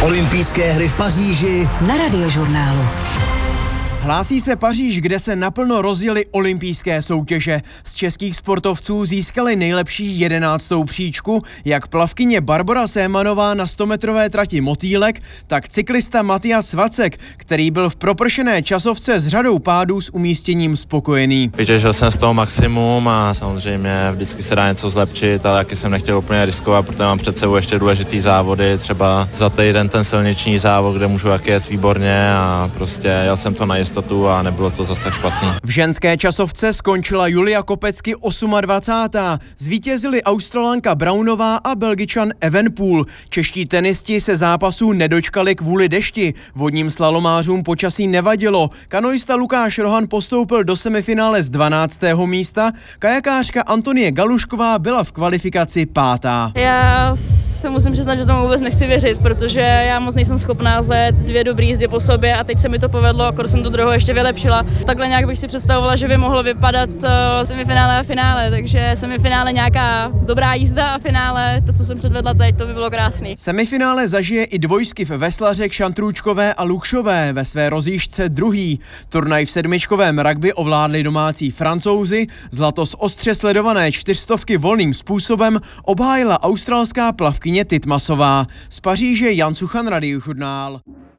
Olympijské hry v Paříži na Radiožurnálu. Hlásí se Paříž, kde se naplno rozjely olympijské soutěže. Z českých sportovců získali nejlepší 11. příčku, jak plavkyně Barbora Sémanová na 100metrové trati motýlek, tak cyklista Matias Vacek, který byl v propršené časovce s řadou pádů s umístěním spokojený. Vytěžil jsem z toho maximum a samozřejmě vždycky se dá něco zlepšit, ale taky jsem nechtěl úplně riskovat, protože mám před sebou ještě důležitý závody, třeba za týden ten silniční závod, kde můžu taky jet výborně a prostě jel jsem to na jistotu a nebylo to zase tak špatný. V ženské časovce skončila Julia Kopecky 28. Zvítězili Australanka Brownová a Belgičan Evenepoel. Čeští tenisti se zápasů nedočkali kvůli dešti. Vodním slalomářům počasí nevadilo. Kanoista Lukáš Rohan postoupil do semifinále z 12. místa. Kajakářka Antonie Galušková byla v kvalifikaci 5. Já se musím přiznat, že tomu vůbec nechci věřit, protože já moc nejsem schopná zajet 2 dobrý jízdy po sobě a teď se mi to povedlo, akorát jsem tu druhou ještě vylepšila. Takhle nějak bych si představovala, že by mohlo vypadat semifinále a finále, takže semifinále nějaká dobrá jízda a finále to, co jsem předvedla teď, to by bylo krásný. Semifinále zažije i dvojskyv veslařek Šantrůčkové a Lukšové ve své rozjížďce druhý. Turnaj v sedmičkovém rugby ovládli domácí Francouzi, zlato z ostře sledované 400 volným způsobem obhájila australská plavkyně Titmasová. Z Paříže Jan Suchan, Radiožurnál.